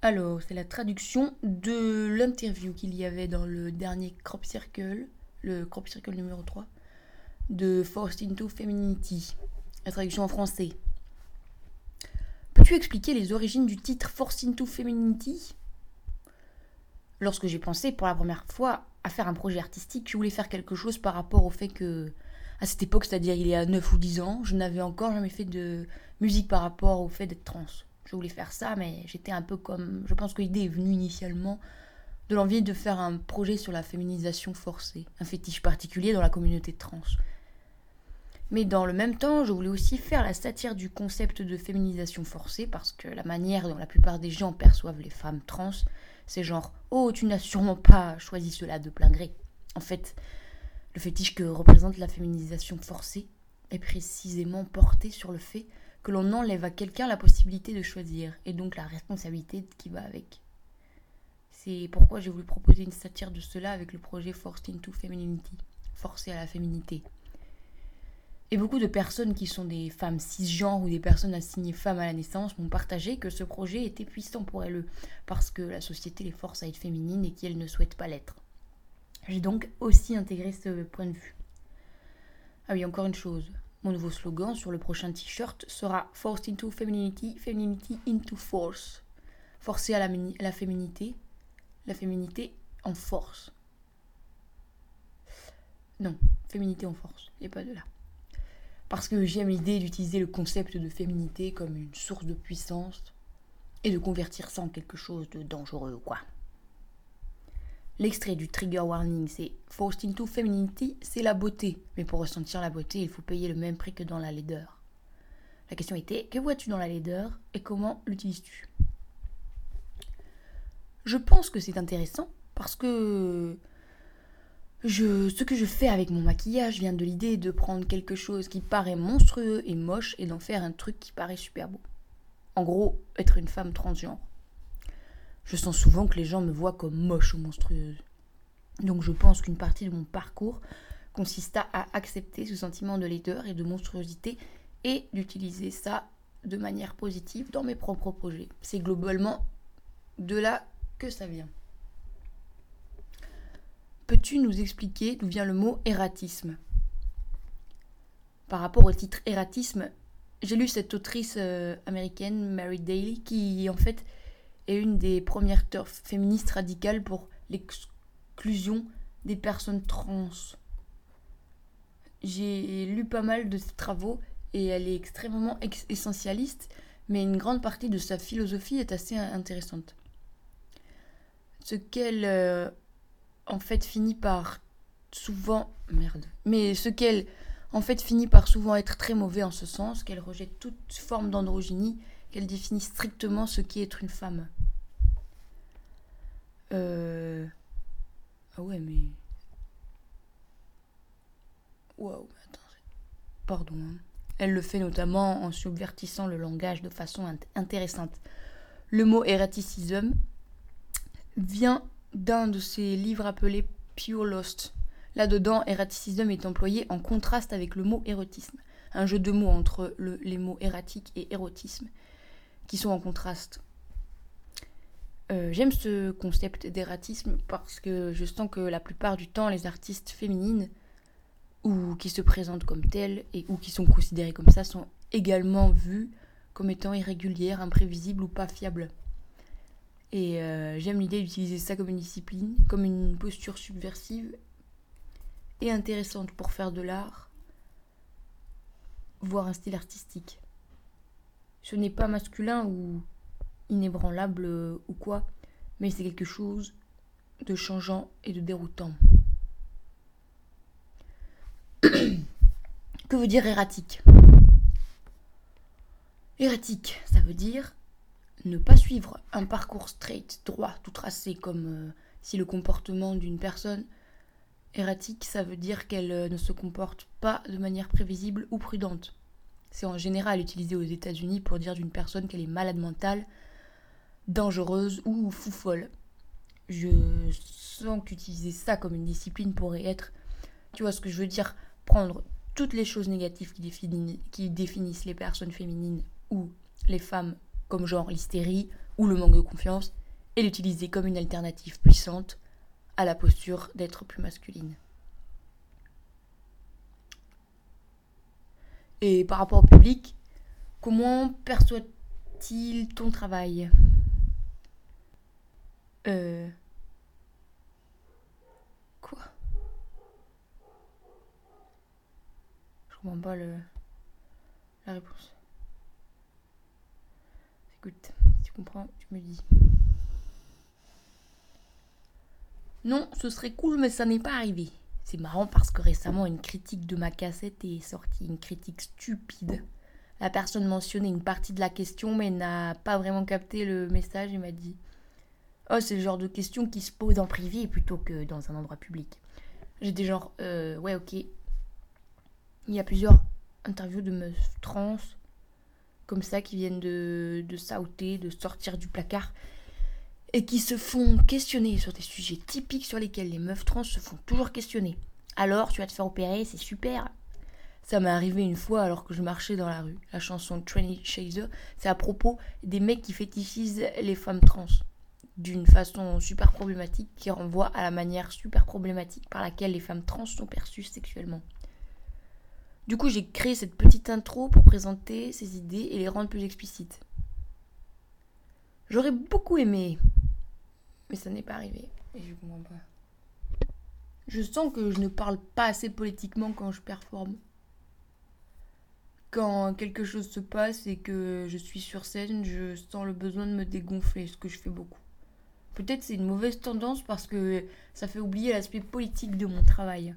Alors, c'est la traduction de l'interview qu'il y avait dans le dernier Crop Circle, le Crop Circle numéro 3, de Forced into Femininity. La traduction en français. Peux-tu expliquer les origines du titre Forced into Femininity ? Lorsque j'ai pensé pour la première fois à faire un projet artistique, je voulais faire quelque chose par rapport au fait que, à cette époque, c'est-à-dire il y a 9 ou 10 ans, je n'avais encore jamais fait de musique par rapport au fait d'être trans. Je voulais faire ça, mais j'étais un peu comme... Je pense que l'idée est venue initialement de l'envie de faire un projet sur la féminisation forcée, un fétiche particulier dans la communauté trans. Mais dans le même temps, je voulais aussi faire la satire du concept de féminisation forcée, parce que la manière dont la plupart des gens perçoivent les femmes trans, c'est genre « Oh, tu n'as sûrement pas choisi cela de plein gré ». En fait, le fétiche que représente la féminisation forcée est précisément porté sur le fait que l'on enlève à quelqu'un la possibilité de choisir, et donc la responsabilité qui va avec. C'est pourquoi j'ai voulu proposer une satire de cela avec le projet Forced into Femininity, forcé à la féminité. Et beaucoup de personnes qui sont des femmes cisgenres ou des personnes assignées femmes à la naissance m'ont partagé que ce projet était puissant pour elles, parce que la société les force à être féminines et qu'elles ne souhaitent pas l'être. J'ai donc aussi intégré ce point de vue. Ah oui, encore une chose. Mon nouveau slogan sur le prochain t-shirt sera Forced into Femininity, Femininity into Force. Forcé à la féminité en force. Non, féminité en force, et pas de là. Parce que j'aime l'idée d'utiliser le concept de féminité comme une source de puissance et de convertir ça en quelque chose de dangereux, quoi. L'extrait du trigger warning, c'est Forced into Femininity, c'est la beauté. Mais pour ressentir la beauté, il faut payer le même prix que dans la laideur. La question était, que vois-tu dans la laideur et comment l'utilises-tu ? Je pense que c'est intéressant parce que ce que je fais avec mon maquillage vient de l'idée de prendre quelque chose qui paraît monstrueux et moche et d'en faire un truc qui paraît super beau. En gros, être une femme transgenre. Je sens souvent que les gens me voient comme moche ou monstrueuse. Donc je pense qu'une partie de mon parcours consista à accepter ce sentiment de laideur et de monstruosité et d'utiliser ça de manière positive dans mes propres projets. C'est globalement de là que ça vient. Peux-tu nous expliquer d'où vient le mot ératisme ? Par rapport au titre ératisme, j'ai lu cette autrice américaine, Mary Daly, qui en fait est une des premières turfs féministes radicales pour l'exclusion des personnes trans. J'ai lu pas mal de ses travaux et elle est extrêmement essentialiste, mais une grande partie de sa philosophie est assez intéressante. Ce qu'elle en fait finit par souvent être très mauvais en ce sens qu'elle rejette toute forme d'androgynie, qu'elle définit strictement ce qu'est être une femme. Ah ouais, mais... Waouh, attends. Pardon. Elle le fait notamment en subvertissant le langage de façon intéressante. Le mot eraticism vient d'un de ses livres appelé Pure Lust. Là-dedans, eraticism est employé en contraste avec le mot érotisme. Un jeu de mots entre les mots ératique et érotisme qui sont en contraste. J'aime ce concept d'ératisme parce que je sens que la plupart du temps, les artistes féminines ou qui se présentent comme telles et ou qui sont considérées comme ça sont également vues comme étant irrégulières, imprévisibles ou pas fiables. Et j'aime l'idée d'utiliser ça comme une discipline, comme une posture subversive et intéressante pour faire de l'art, voire un style artistique. Ce n'est pas masculin ou inébranlable ou quoi, mais c'est quelque chose de changeant et de déroutant. Que veut dire erratique ? Erratique, ça veut dire ne pas suivre un parcours straight, droit, tout tracé, comme si le comportement d'une personne erratique, ça veut dire qu'elle ne se comporte pas de manière prévisible ou prudente. C'est en général utilisé aux États-Unis pour dire d'une personne qu'elle est malade mentale, dangereuse ou fou-folle. Je sens qu'utiliser ça comme une discipline pourrait être, tu vois ce que je veux dire, prendre toutes les choses négatives qui définissent les personnes féminines ou les femmes, comme genre l'hystérie ou le manque de confiance et l'utiliser comme une alternative puissante à la posture d'être plus masculine. Et par rapport au public, comment perçoit-il ton travail ? Quoi ? Je comprends pas la réponse. Écoute, si tu comprends, tu me dis. Non, ce serait cool, mais ça n'est pas arrivé. C'est marrant parce que récemment, une critique de ma cassette est sortie, une critique stupide. La personne mentionnait une partie de la question, mais n'a pas vraiment capté le message et m'a dit « Oh, c'est le genre de question qui se pose en privé plutôt que dans un endroit public. » J'étais genre « Ouais, ok. » Il y a plusieurs interviews de meufs trans, comme ça, qui viennent de sauter, de sortir du placard, et qui se font questionner sur des sujets typiques sur lesquels les meufs trans se font toujours questionner. Alors, tu vas te faire opérer, c'est super. Ça m'est arrivé une fois alors que je marchais dans la rue. La chanson Tranny Chaser, c'est à propos des mecs qui fétichisent les femmes trans d'une façon super problématique qui renvoie à la manière super problématique par laquelle les femmes trans sont perçues sexuellement. Du coup, j'ai créé cette petite intro pour présenter ces idées et les rendre plus explicites. J'aurais beaucoup aimé, mais ça n'est pas arrivé. Et je comprends pas. Je sens que je ne parle pas assez politiquement quand je performe. Quand quelque chose se passe et que je suis sur scène, je sens le besoin de me dégonfler, ce que je fais beaucoup. Peut-être c'est une mauvaise tendance parce que ça fait oublier l'aspect politique de mon travail.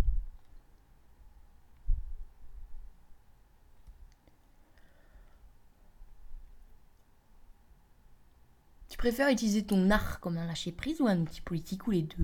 Tu préfères utiliser ton art comme un lâcher-prise ou un outil politique ou les deux ?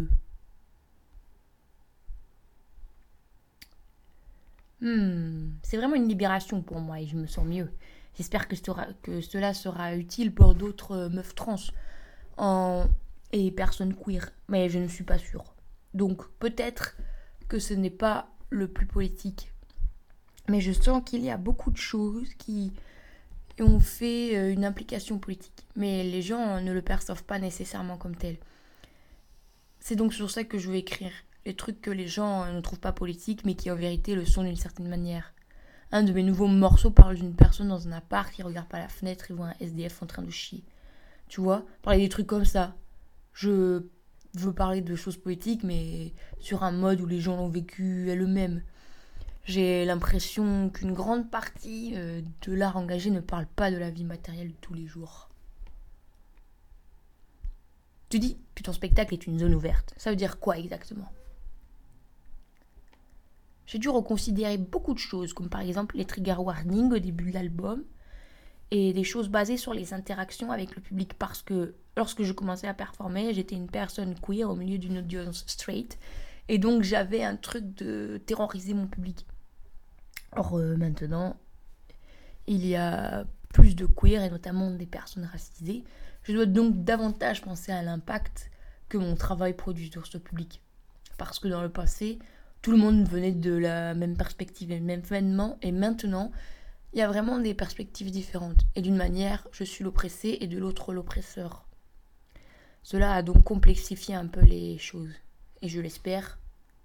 C'est vraiment une libération pour moi et je me sens mieux. J'espère que cela sera utile pour d'autres meufs trans et personnes queer, mais je ne suis pas sûre. Donc peut-être que ce n'est pas le plus politique, mais je sens qu'il y a beaucoup de choses qui ont fait une implication politique, mais les gens ne le perçoivent pas nécessairement comme tel. C'est donc sur ça que je vais écrire les trucs que les gens ne trouvent pas politiques, mais qui en vérité le sont d'une certaine manière. Un de mes nouveaux morceaux parle d'une personne dans un appart qui regarde par la fenêtre et voit un SDF en train de chier. Tu vois, parler des trucs comme ça. Je veux parler de choses politiques, mais sur un mode où les gens l'ont vécu eux-mêmes. J'ai l'impression qu'une grande partie de l'art engagé ne parle pas de la vie matérielle de tous les jours. Tu dis que ton spectacle est une zone ouverte. Ça veut dire quoi exactement ? J'ai dû reconsidérer beaucoup de choses, comme par exemple les trigger warnings au début de l'album, et des choses basées sur les interactions avec le public, parce que lorsque je commençais à performer, j'étais une personne queer au milieu d'une audience straight, et donc j'avais un truc de terroriser mon public. Or maintenant, il y a plus de queer, et notamment des personnes racisées. Je dois donc davantage penser à l'impact que mon travail produit sur ce public. Parce que dans le passé, tout le monde venait de la même perspective et le même événement, et maintenant, il y a vraiment des perspectives différentes. Et d'une manière, je suis l'oppressé et de l'autre l'oppresseur. Cela a donc complexifié un peu les choses. Et je l'espère,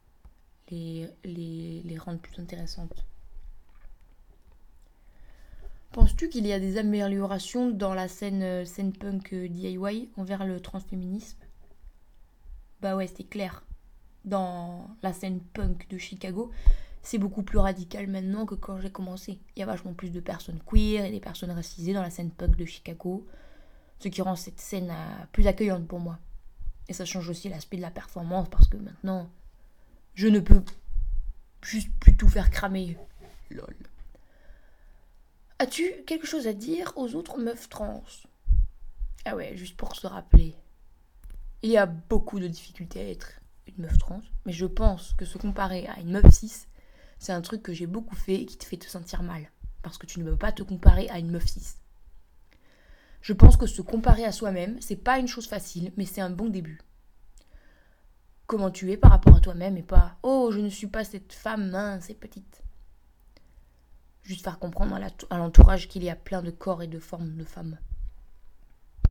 les rendre plus intéressantes. Penses-tu qu'il y a des améliorations dans la scène punk DIY envers le transféminisme ? Bah ouais, c'est clair. Dans la scène punk de Chicago, c'est beaucoup plus radical maintenant que quand j'ai commencé. Il y a vachement plus de personnes queer et des personnes racisées dans la scène punk de Chicago, ce qui rend cette scène plus accueillante pour moi. Et ça change aussi l'aspect de la performance parce que maintenant, je ne peux juste plus tout faire cramer. Lol. As-tu quelque chose à dire aux autres meufs trans ? Ah ouais, juste pour se rappeler. Il y a beaucoup de difficultés à être une meuf trans, mais je pense que se comparer à une meuf cis, c'est un truc que j'ai beaucoup fait et qui te fait te sentir mal. Parce que tu ne peux pas te comparer à une meuf cis. Je pense que se comparer à soi-même, c'est pas une chose facile, mais c'est un bon début. Comment tu es par rapport à toi-même et pas « Oh, je ne suis pas cette femme mince et petite ». Juste faire comprendre à l'entourage qu'il y a plein de corps et de formes de femmes.